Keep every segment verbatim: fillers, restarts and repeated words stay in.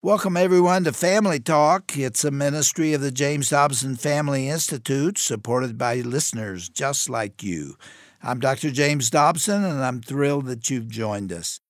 Welcome, everyone, to Family Talk. It's a ministry of the James Dobson Family Institute, supported by listeners just like you. I'm Doctor James Dobson, and I'm thrilled that you've joined us.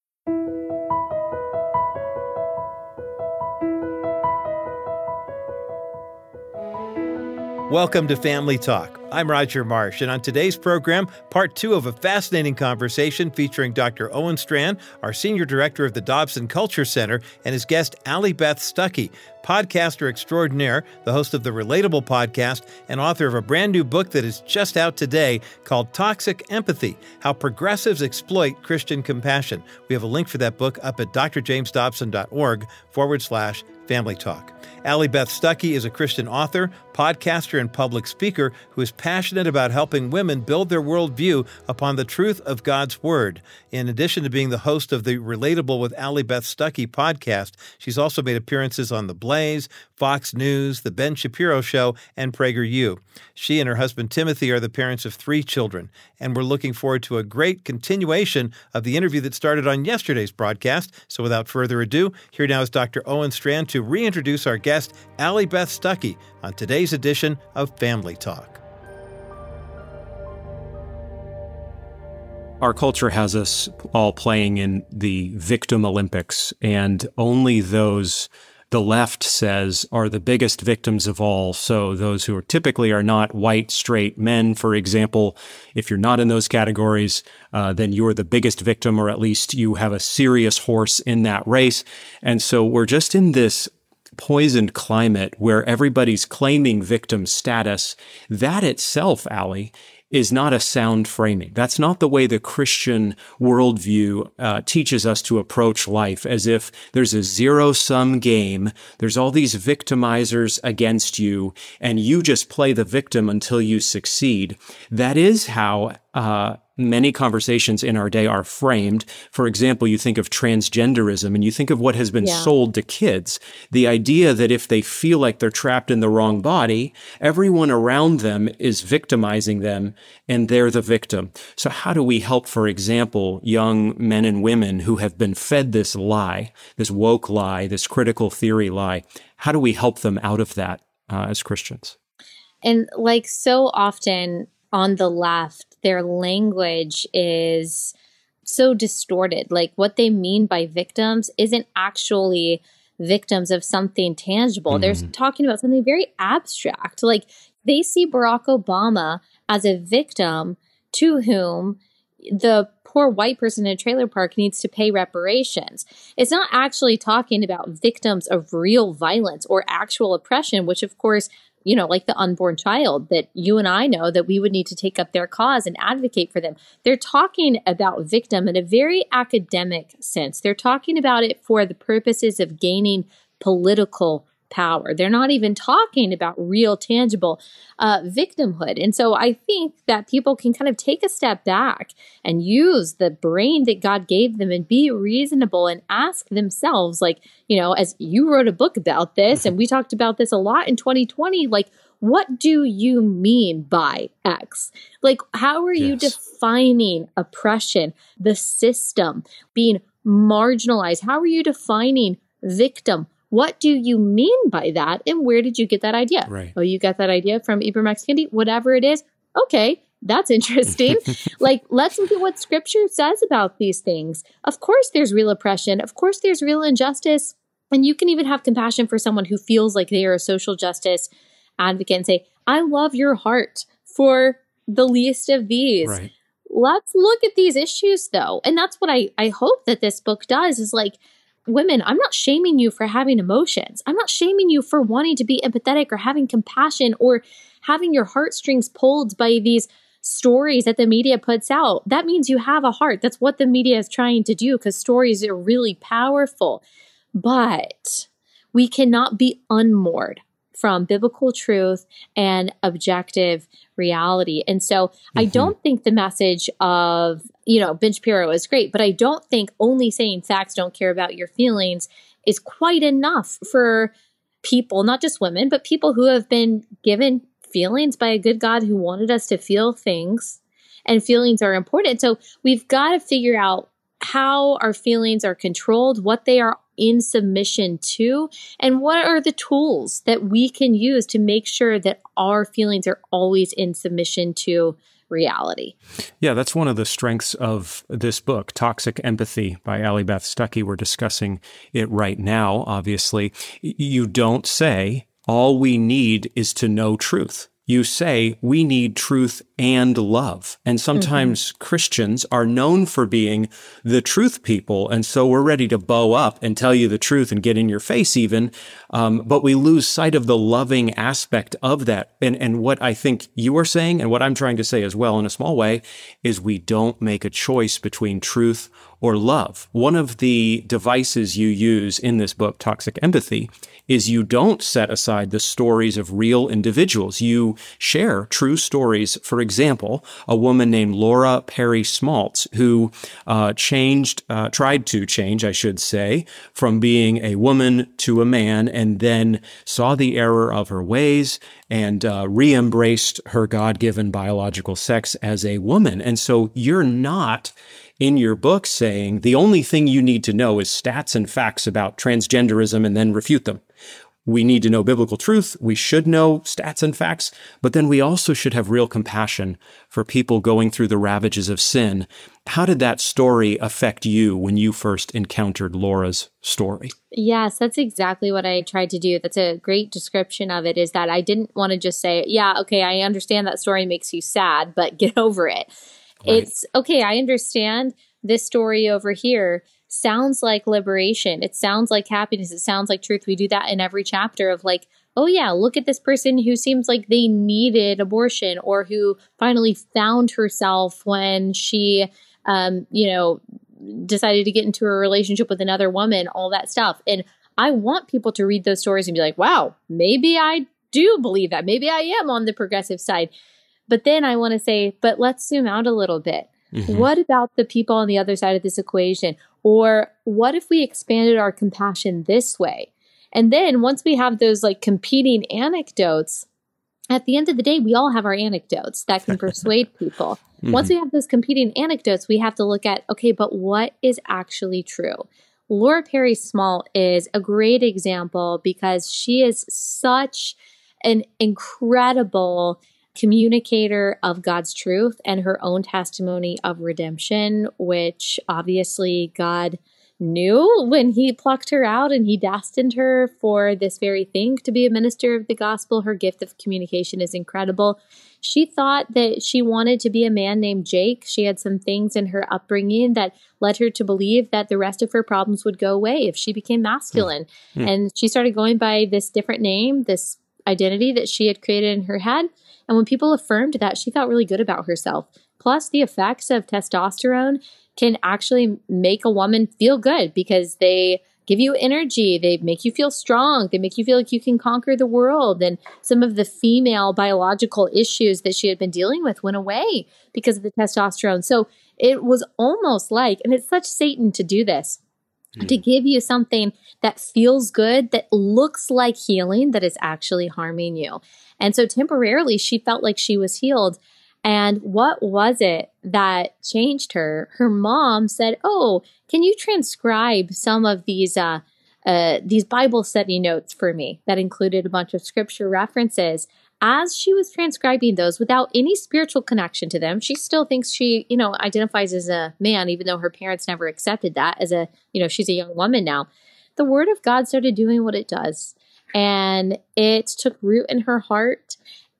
Welcome to Family Talk. I'm Roger Marsh, and on today's program, part two of a fascinating conversation featuring Doctor Owen Strachan, our Senior Director of the Dobson Culture Center, and his guest, Allie Beth Stuckey, podcaster extraordinaire, the host of the Relatable podcast, and author of a brand new book that is just out today called Toxic Empathy, How Progressives Exploit Christian Compassion. We have a link for that book up at drjamesdobson.org forward slash Family Talk. Allie Beth Stuckey is a Christian author, podcaster, and public speaker who is passionate about helping women build their worldview upon the truth of God's Word. In addition to being the host of the Relatable with Allie Beth Stuckey podcast, she's also made appearances on The Blaze, Fox News, The Ben Shapiro Show, and PragerU. She and her husband Timothy are the parents of three children, and we're looking forward to a great continuation of the interview that started on yesterday's broadcast. So without further ado, here now is Doctor Owen Strachan to reintroduce our guest, Allie Beth Stuckey, on today's edition of Family Talk. Our culture has us all playing in the victim Olympics, and only those the left says are the biggest victims of all. So those who are typically are not white, straight men, for example, if you're not in those categories, uh, then you're the biggest victim, or at least you have a serious horse in that race. And so we're just in this poisoned climate where everybody's claiming victim status. That itself, Allie, is not a sound framing. That's not the way the Christian worldview uh, teaches us to approach life, as if there's a zero-sum game, there's all these victimizers against you, and you just play the victim until you succeed. That is how uh many conversations in our day are framed. For example, you think of transgenderism and you think of what has been yeah. sold to kids. The idea that if they feel like they're trapped in the wrong body, everyone around them is victimizing them and they're the victim. So how do we help, for example, young men and women who have been fed this lie, this woke lie, this critical theory lie? How do we help them out of that uh, as Christians? And like so often on the left, their language is so distorted. Like what they mean by victims isn't actually victims of something tangible. Mm-hmm. They're talking about something very abstract. Like they see Barack Obama as a victim to whom the poor white person in a trailer park needs to pay reparations. It's not actually talking about victims of real violence or actual oppression, which of course, you know, like the unborn child that you and I know that we would need to take up their cause and advocate for them. They're talking about victim in a very academic sense. They're talking about it for the purposes of gaining political power. They're not even talking about real, tangible uh, victimhood. And so I think that people can kind of take a step back and use the brain that God gave them and be reasonable and ask themselves, like, you know, as you wrote a book about this, and we talked about this a lot in twenty twenty, like, what do you mean by X? Like, how are you yes. defining oppression, the system, being marginalized? How are you defining victim? What do you mean by that? And where did you get that idea? Right. Oh, you got that idea from Ibram X. Kendi? Whatever it is. Okay, that's interesting. Like, let's look at what Scripture says about these things. Of course, there's real oppression. Of course, there's real injustice. And you can even have compassion for someone who feels like they are a social justice advocate and say, I love your heart for the least of these. Right. Let's look at these issues, though. And that's what I, I hope that this book does is like, women, I'm not shaming you for having emotions. I'm not shaming you for wanting to be empathetic or having compassion or having your heartstrings pulled by these stories that the media puts out. That means you have a heart. That's what the media is trying to do because stories are really powerful. But we cannot be unmoored from biblical truth and objective reality. And so mm-hmm. I don't think the message of, you know, Ben Shapiro is great, but I don't think only saying facts don't care about your feelings is quite enough for people, not just women, but people who have been given feelings by a good God who wanted us to feel things, and feelings are important. So we've got to figure out how our feelings are controlled, what they are in submission to? And what are the tools that we can use to make sure that our feelings are always in submission to reality? Yeah, that's one of the strengths of this book, Toxic Empathy by Allie Beth Stuckey. We're discussing it right now, obviously. You don't say, all we need is to know truth. You say, we need truth and love. And sometimes mm-hmm. Christians are known for being the truth people. And so we're ready to bow up and tell you the truth and get in your face even. Um, but we lose sight of the loving aspect of that. And, and what I think you are saying, and what I'm trying to say as well in a small way, is we don't make a choice between truth or love. One of the devices you use in this book, Toxic Empathy, is you don't set aside the stories of real individuals. You share true stories. For example, a woman named Laura Perry Smaltz, who uh, changed, uh, tried to change, I should say, from being a woman to a man, and then saw the error of her ways and uh, re-embraced her God-given biological sex as a woman. And so you're not in your book saying the only thing you need to know is stats and facts about transgenderism and then refute them. We need to know biblical truth. We should know stats and facts, but then we also should have real compassion for people going through the ravages of sin. How did that story affect you when you first encountered Laura's story? Yes, that's exactly what I tried to do. That's a great description of it, is that I didn't want to just say, yeah, okay, I understand that story makes you sad, but get over it. Right. It's, okay, I understand this story over here sounds like liberation. It sounds like happiness. It sounds like truth. We do that in every chapter of like, oh yeah, look at this person who seems like they needed abortion, or who finally found herself when she, um, you know, decided to get into a relationship with another woman, all that stuff. And I want people to read those stories and be like, wow, maybe I do believe that. Maybe I am on the progressive side. But then I want to say, but let's zoom out a little bit. Mm-hmm. What about the people on the other side of this equation? Or what if we expanded our compassion this way? And then once we have those like competing anecdotes, at the end of the day, we all have our anecdotes that can persuade people. Mm-hmm. Once we have those competing anecdotes, we have to look at, okay, but what is actually true? Laura Perry Smaltz is a great example because she is such an incredible communicator of God's truth and her own testimony of redemption, which obviously God knew when he plucked her out and he destined her for this very thing, to be a minister of the gospel. Her gift of communication is incredible. She thought that she wanted to be a man named Jake. She had some things in her upbringing that led her to believe that the rest of her problems would go away if she became masculine. Mm-hmm. And she started going by this different name, this identity that she had created in her head. And when people affirmed that, she felt really good about herself. Plus, the effects of testosterone can actually make a woman feel good because they give you energy. They make you feel strong. They make you feel like you can conquer the world. And some of the female biological issues that she had been dealing with went away because of the testosterone. So it was almost like, and it's such Satan to do this, mm. to give you something that feels good, that looks like healing, that is actually harming you. And so temporarily she felt like she was healed. And what was it that changed her? Her mom said, oh, can you transcribe some of these uh, uh, these Bible study notes for me that included a bunch of scripture references? As she was transcribing those without any spiritual connection to them, she still thinks she, you know, identifies as a man, even though her parents never accepted that as a, you know, she's a young woman now. The word of God started doing what it does. And it took root in her heart.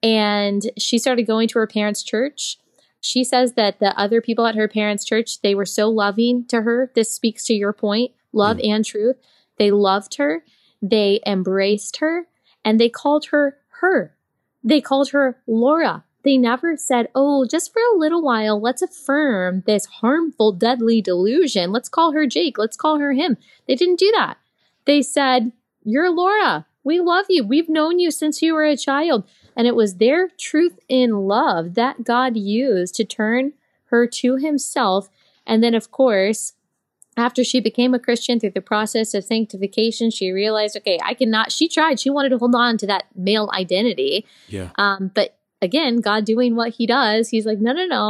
And she started going to her parents' church. She says that the other people at her parents' church, they were so loving to her. This speaks to your point, love mm. and truth. They loved her. They embraced her. And they called her her. They called her Laura. They never said, oh, just for a little while, let's affirm this harmful, deadly delusion. Let's call her Jake. Let's call her him. They didn't do that. They said, you're Laura. We love you. We've known you since you were a child. And it was their truth in love that God used to turn her to himself. And then, of course, after she became a Christian through the process of sanctification, she realized, okay, I cannot, she tried, she wanted to hold on to that male identity. Yeah. Um, but again, God doing what he does, he's like, no, no, no,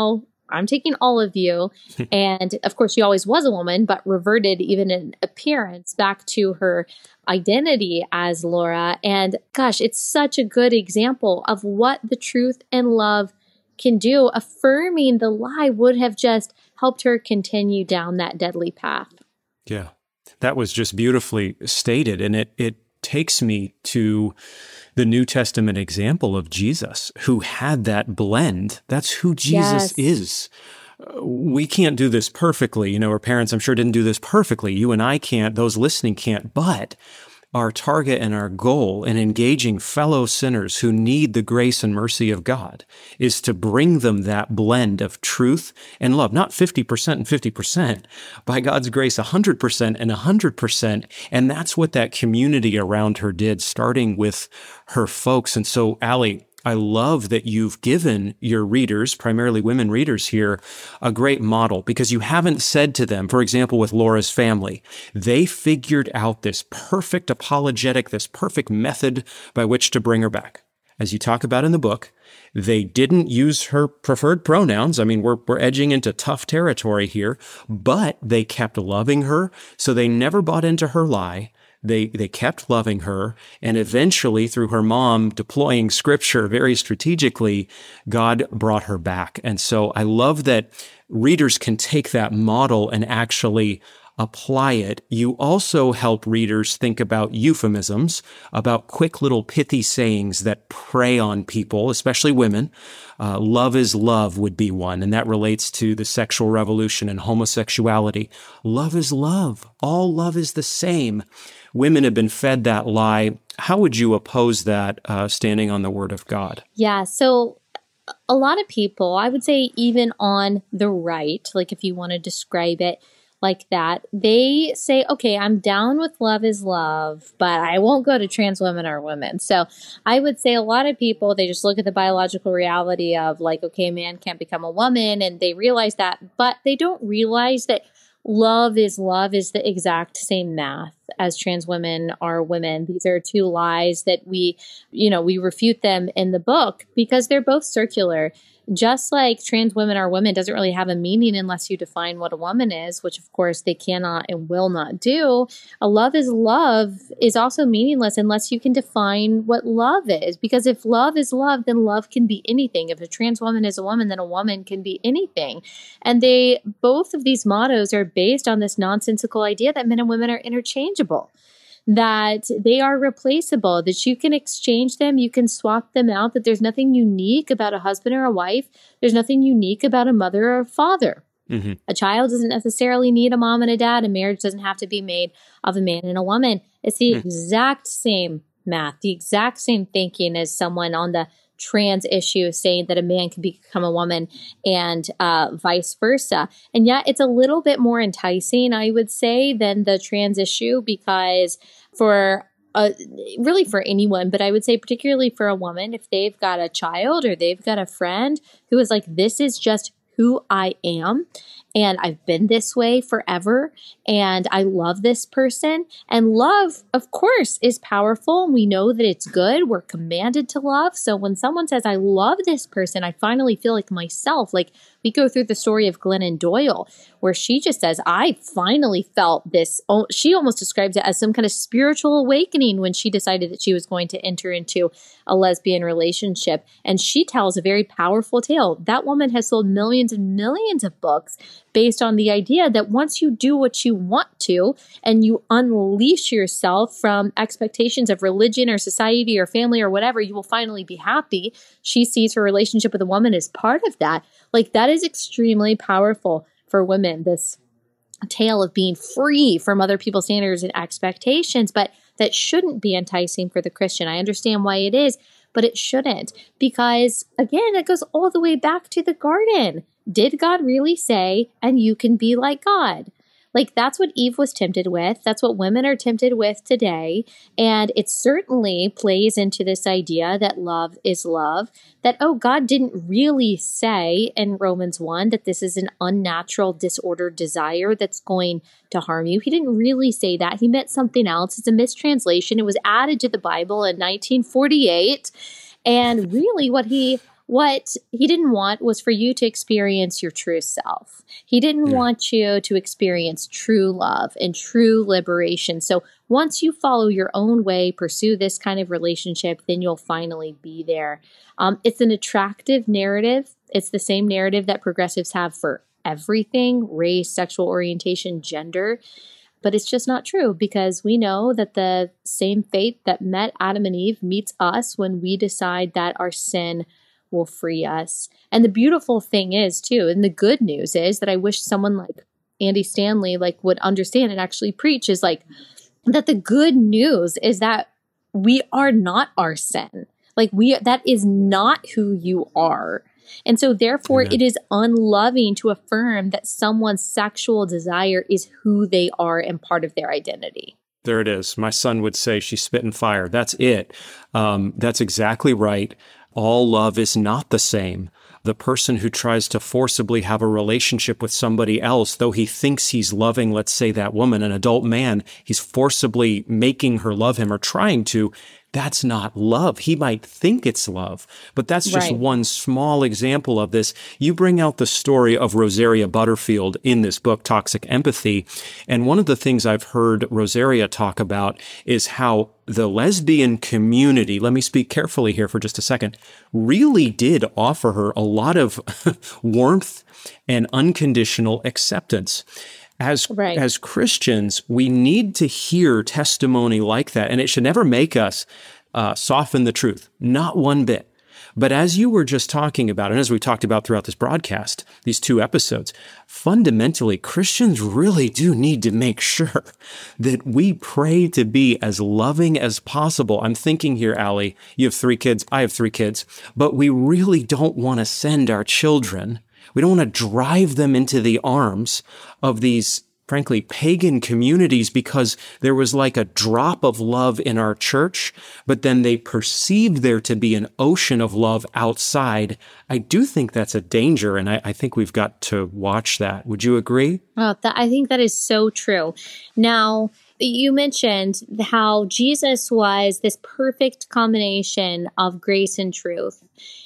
I'm taking all of you. And of course, she always was a woman, but reverted even in appearance back to her identity as Laura. And gosh, it's such a good example of what the truth and love can do. Affirming the lie would have just helped her continue down that deadly path. Yeah, that was just beautifully stated. And it, it takes me to the New Testament example of Jesus, who had that blend. That's who Jesus Yes. is. Uh, We can't do this perfectly. You know, our parents, I'm sure, didn't do this perfectly. You and I can't, those listening can't, but our target and our goal in engaging fellow sinners who need the grace and mercy of God is to bring them that blend of truth and love, not fifty percent and fifty percent, by God's grace, one hundred percent and one hundred percent. And that's what that community around her did, starting with her folks. And so, Allie, I love that you've given your readers, primarily women readers here, a great model, because you haven't said to them, for example, with Laura's family, they figured out this perfect apologetic, this perfect method by which to bring her back. As you talk about in the book, they didn't use her preferred pronouns. I mean, we're, we're edging into tough territory here, but they kept loving her, so they never bought into her lie. They they kept loving her, and eventually, through her mom deploying scripture very strategically, God brought her back. And so I love that readers can take that model and actually apply it. You also help readers think about euphemisms, about quick little pithy sayings that prey on people, especially women. Uh, love is love would be one, and that relates to the sexual revolution and homosexuality. Love is love. All love is the same. Women have been fed that lie. How would you oppose that, uh, standing on the Word of God? Yeah. So a lot of people, I would say even on the right, like if you want to describe it like that, they say, okay, I'm down with love is love, but I won't go to trans women or women. So I would say a lot of people, they just look at the biological reality of like, okay, a man can't become a woman, and they realize that, but they don't realize that love is love is the exact same math as trans women are women. These are two lies that we, you know, we refute them in the book because they're both circular. Just like trans women are women doesn't really have a meaning unless you define what a woman is, which of course they cannot and will not do. A love is love is also meaningless unless you can define what love is. Because if love is love, then love can be anything. If a trans woman is a woman, then a woman can be anything. And they, both of these mottos are based on this nonsensical idea that men and women are interchangeable, that they are replaceable, that you can exchange them, you can swap them out, that there's nothing unique about a husband or a wife. There's nothing unique about a mother or a father. Mm-hmm. A child doesn't necessarily need a mom and a dad. A marriage doesn't have to be made of a man and a woman. It's the mm-hmm. exact same math, the exact same thinking as someone on the trans issue saying that a man can become a woman and uh, vice versa. And yet it's a little bit more enticing, I would say, than the trans issue, because for uh, really for anyone, but I would say particularly for a woman, if they've got a child or they've got a friend who is like, this is just who I am, and I've been this way forever, and I love this person. And love, of course, is powerful. We know that it's good. We're commanded to love. So when someone says, I love this person, I finally feel like myself. Like we go through the story of Glennon Doyle, where she just says, I finally felt this. She almost describes it as some kind of spiritual awakening when she decided that she was going to enter into a lesbian relationship. And she tells a very powerful tale. That woman has sold millions and millions of books based on the idea that once you do what you want to and you unleash yourself from expectations of religion or society or family or whatever, you will finally be happy. She sees her relationship with a woman as part of that. Like that is extremely powerful for women, this tale of being free from other people's standards and expectations, but that shouldn't be enticing for the Christian. I understand why it is, but it shouldn't, because again, it goes all the way back to the garden. Did God really say, and you can be like God? Like that's what Eve was tempted with. That's what women are tempted with today. And it certainly plays into this idea that love is love, that, oh, God didn't really say in Romans one that this is an unnatural, disordered desire that's going to harm you. He didn't really say that. He meant something else. It's a mistranslation. It was added to the Bible in nineteen forty-eight. And really what he What he didn't want was for you to experience your true self. He didn't Yeah. want you to experience true love and true liberation. So once you follow your own way, pursue this kind of relationship, then you'll finally be there. Um, it's an attractive narrative. It's the same narrative that progressives have for everything: race, sexual orientation, gender. But it's just not true, because we know that the same fate that met Adam and Eve meets us when we decide that our sin will free us. And the beautiful thing is, too, and the good news is that I wish someone like Andy Stanley like would understand and actually preach, is like that the good news is that we are not our sin. Like we, that is not who you are. And so therefore Amen. It is unloving to affirm that someone's sexual desire is who they are and part of their identity. There it is. My son would say she's spitting fire. That's it. Um, that's exactly right. All love is not the same. The person who tries to forcibly have a relationship with somebody else, though he thinks he's loving, let's say, that woman, an adult man, he's forcibly making her love him or trying to. That's not love. He might think it's love, but that's just Right. one small example of this. You bring out the story of Rosaria Butterfield in this book, Toxic Empathy. And one of the things I've heard Rosaria talk about is how the lesbian community, let me speak carefully here for just a second, really did offer her a lot of warmth and unconditional acceptance. As, Right. as Christians, we need to hear testimony like that, and it should never make us uh, soften the truth, not one bit. But as you were just talking about, and as we talked about throughout this broadcast, these two episodes, fundamentally, Christians really do need to make sure that we pray to be as loving as possible. I'm thinking here, Allie, you have three kids, I have three kids, but we really don't want to send our children, we don't want to drive them into the arms of these, frankly, pagan communities because there was like a drop of love in our church, but then they perceived there to be an ocean of love outside. I do think that's a danger, and I, I think we've got to watch that. Would you agree? Oh, that, I think that is so true. Now, you mentioned how Jesus was this perfect combination of grace and truth.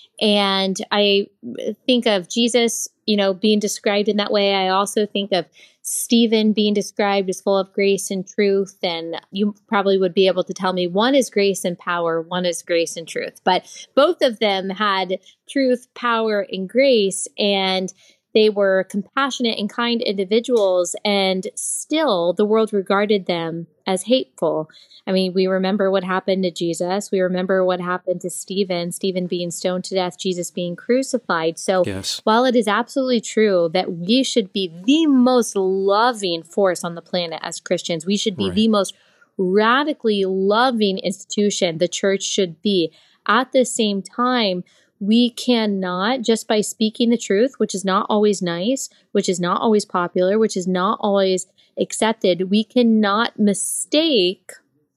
And I think of Jesus, you know, being described in that way. I also think of Stephen being described as full of grace and truth. And you probably would be able to tell me one is grace and power, one is grace and truth. But both of them had truth, power, and grace. And they were compassionate and kind individuals, and still the world regarded them as hateful. I mean, we remember what happened to Jesus. We remember what happened to Stephen, Stephen being stoned to death, Jesus being crucified. So Yes. while it is absolutely true that we should be the most loving force on the planet as Christians, we should be Right. the most radically loving institution the church should be. At the same time, we cannot, just by speaking the truth, which is not always nice, which is not always popular, which is not always accepted, we cannot mistake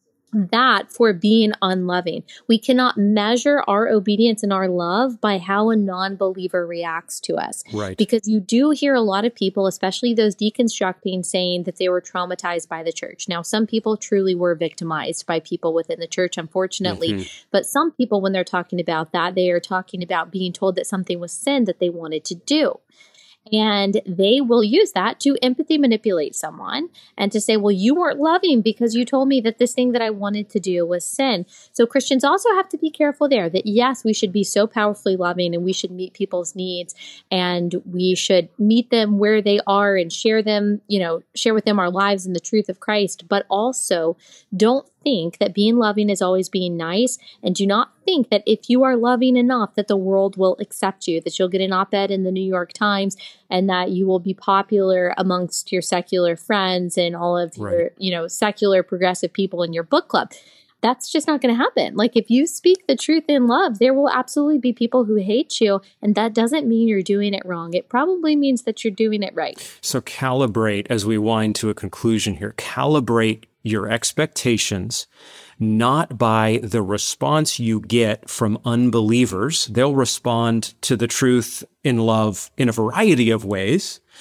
that for being unloving. We cannot measure our obedience and our love by how a non-believer reacts to us. Right. Because you do hear a lot of people, especially those deconstructing, saying that they were traumatized by the church. Now, some people truly were victimized by people within the church, unfortunately. Mhm. But some people, when they're talking about that, they are talking about being told that something was sin that they wanted to do. And they will use that to empathy manipulate someone and to say, well, you weren't loving because you told me that this thing that I wanted to do was sin. So Christians also have to be careful there that, yes, we should be so powerfully loving and we should meet people's needs and we should meet them where they are and share them, you know, share with them our lives and the truth of Christ. But also don't think that being loving is always being nice, and do not think that if you are loving enough that the world will accept you, that you'll get an op-ed in the New York Times and that you will be popular amongst your secular friends and all of Right. your, you know, secular progressive people in your book club. That's just not going to happen. Like if you speak the truth in love, there will absolutely be people who hate you, and that doesn't mean you're doing it wrong. It probably means that you're doing it right. So calibrate, as we wind to a conclusion here, calibrate your expectations not by the response you get from unbelievers. They'll respond to the truth in love in a variety of ways,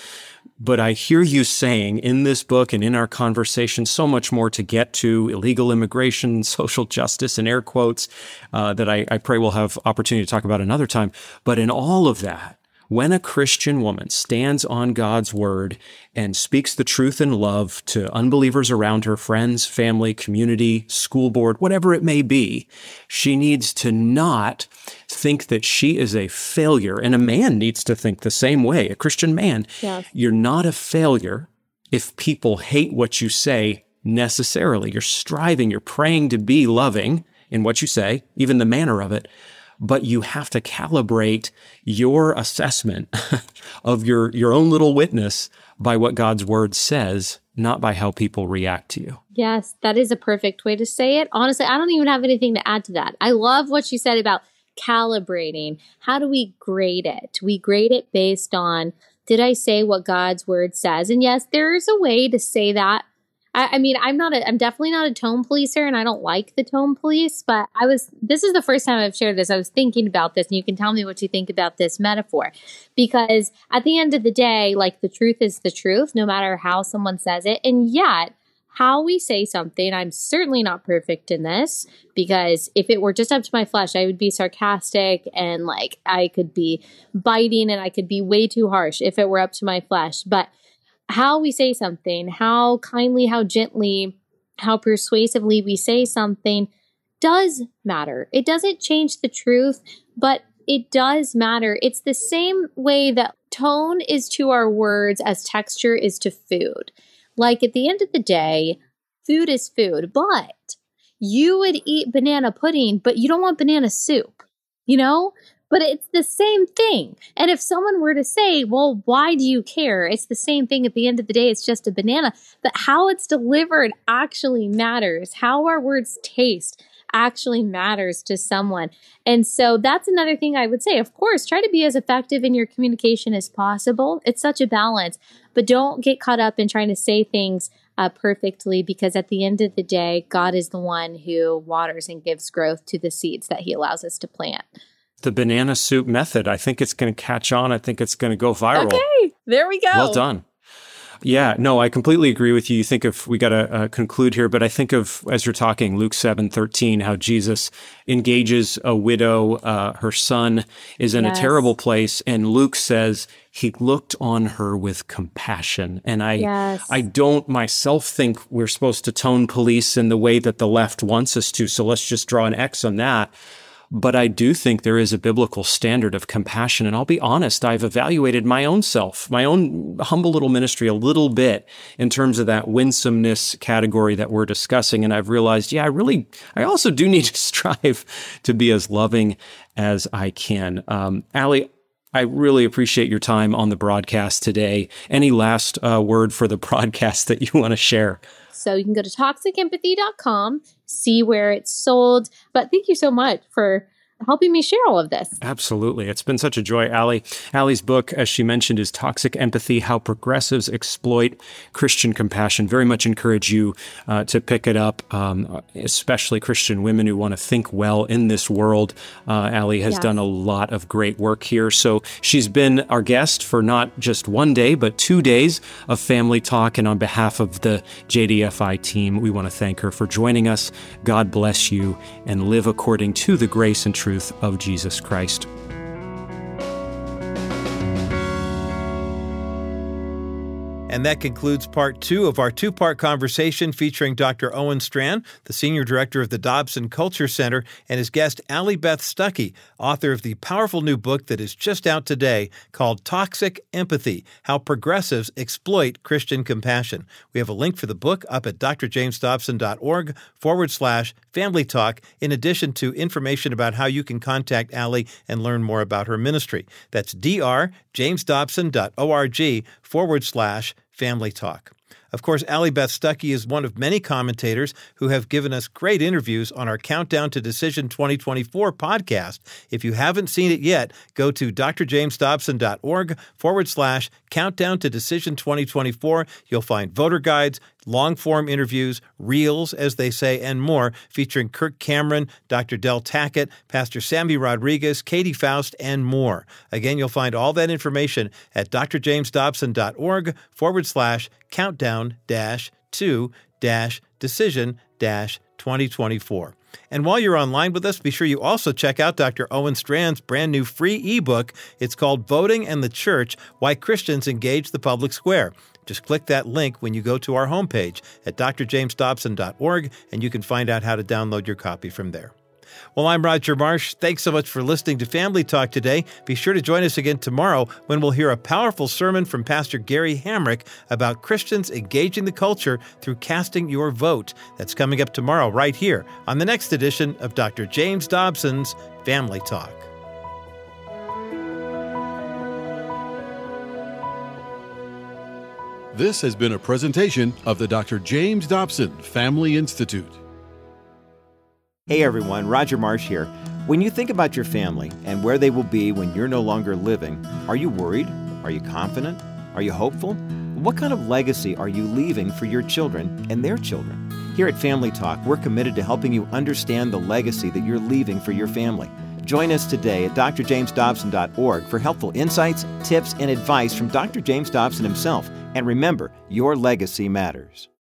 But I hear you saying in this book and in our conversation so much more to get to: illegal immigration, social justice, and air quotes, uh, that I, I pray we'll have opportunity to talk about another time. But in all of that, when a Christian woman stands on God's word and speaks the truth in love to unbelievers around her, friends, family, community, school board, whatever it may be, she needs to not think that she is a failure. And a man needs to think the same way, a Christian man. Yes. You're not a failure if people hate what you say necessarily. You're striving, you're praying to be loving in what you say, even the manner of it. But you have to calibrate your assessment of your, your own little witness by what God's word says, not by how people react to you. Yes, that is a perfect way to say it. Honestly, I don't even have anything to add to that. I love what you said about calibrating. How do we grade it? We grade it based on, did I say what God's word says? And yes, there is a way to say that. I mean, I'm not a, I'm definitely not a tone policer, and I don't like the tone police, but I was, this is the first time I've shared this. I was thinking about this, and you can tell me what you think about this metaphor, because at the end of the day, like, the truth is the truth, no matter how someone says it. And yet, how we say something, I'm certainly not perfect in this, because if it were just up to my flesh, I would be sarcastic, and like, I could be biting, and I could be way too harsh if it were up to my flesh. But how we say something, how kindly, how gently, how persuasively we say something does matter. It doesn't change the truth, but it does matter. It's the same way that tone is to our words as texture is to food. Like, at the end of the day, food is food, but you would eat banana pudding, but you don't want banana soup, you know? But it's the same thing. And if someone were to say, well, why do you care? It's the same thing. At the end of the day, it's just a banana. But how it's delivered actually matters. How our words taste actually matters to someone. And so that's another thing I would say. Of course, try to be as effective in your communication as possible. It's such a balance. But don't get caught up in trying to say things uh, perfectly, because at the end of the day, God is the one who waters and gives growth to the seeds that he allows us to plant. The banana soup method. I think it's going to catch on. I think it's going to go viral. Okay, there we go. Well done. Yeah, no, I completely agree with you. You think of, we got to uh, conclude here, but I think of, as you're talking, Luke seven thirteen, how Jesus engages a widow. Uh, her son is in yes. a terrible place. And Luke says he looked on her with compassion. And I, yes. I don't myself think we're supposed to tone police in the way that the left wants us to. So let's just draw an X on that. But I do think there is a biblical standard of compassion. And I'll be honest, I've evaluated my own self, my own humble little ministry a little bit in terms of that winsomeness category that we're discussing. And I've realized, yeah, I really, I also do need to strive to be as loving as I can. Um, Allie, I really appreciate your time on the broadcast today. Any last uh, word for the broadcast that you want to share? So you can go to toxic empathy dot com, see where it's sold. But thank you so much for helping me share all of this. Absolutely. It's been such a joy, Allie. Allie's book, as she mentioned, is Toxic Empathy, How Progressives Exploit Christian Compassion. Very much encourage you uh, to pick it up, um, especially Christian women who want to think well in this world. Uh, Allie has yes. done a lot of great work here. So she's been our guest for not just one day, but two days of Family Talk. And on behalf of the J D F I team, we want to thank her for joining us. God bless you, and live according to the grace and truth of Jesus Christ. And that concludes part two of our two-part conversation featuring Doctor Owen Strachan, the Senior Director of the Dobson Culture Center, and his guest, Allie Beth Stuckey, author of the powerful new book that is just out today called Toxic Empathy, How Progressives Exploit Christian Compassion. We have a link for the book up at drjamesdobson.org forward slash family talk, in addition to information about how you can contact Allie and learn more about her ministry. That's drjamesdobson.org forward slash family talk. Of course, Allie Beth Stuckey is one of many commentators who have given us great interviews on our Countdown to Decision twenty twenty-four podcast. If you haven't seen it yet, go to drjamesdobson.org forward slash Countdown to Decision twenty twenty-four. You'll find voter guides, long-form interviews, reels, as they say, and more, featuring Kirk Cameron, Doctor Del Tackett, Pastor Sammy Rodriguez, Katie Faust, and more. Again, you'll find all that information at drjamesdobson.org forward slash countdown dash to dash decision dash 2024. And while you're online with us, be sure you also check out Doctor Owen Strachan's brand new free ebook. It's called Voting and the Church, Why Christians Engage the Public Square. Just click that link when you go to our homepage at d r james dobson dot org, and you can find out how to download your copy from there. Well, I'm Roger Marsh. Thanks so much for listening to Family Talk today. Be sure to join us again tomorrow when we'll hear a powerful sermon from Pastor Gary Hamrick about Christians engaging the culture through casting your vote. That's coming up tomorrow right here on the next edition of Doctor James Dobson's Family Talk. This has been a presentation of the Doctor James Dobson Family Institute. Hey everyone, Roger Marsh here. When you think about your family and where they will be when you're no longer living, are you worried? Are you confident? Are you hopeful? What kind of legacy are you leaving for your children and their children? Here at Family Talk, we're committed to helping you understand the legacy that you're leaving for your family. Join us today at d r james dobson dot org for helpful insights, tips, and advice from Doctor James Dobson himself. And remember, your legacy matters.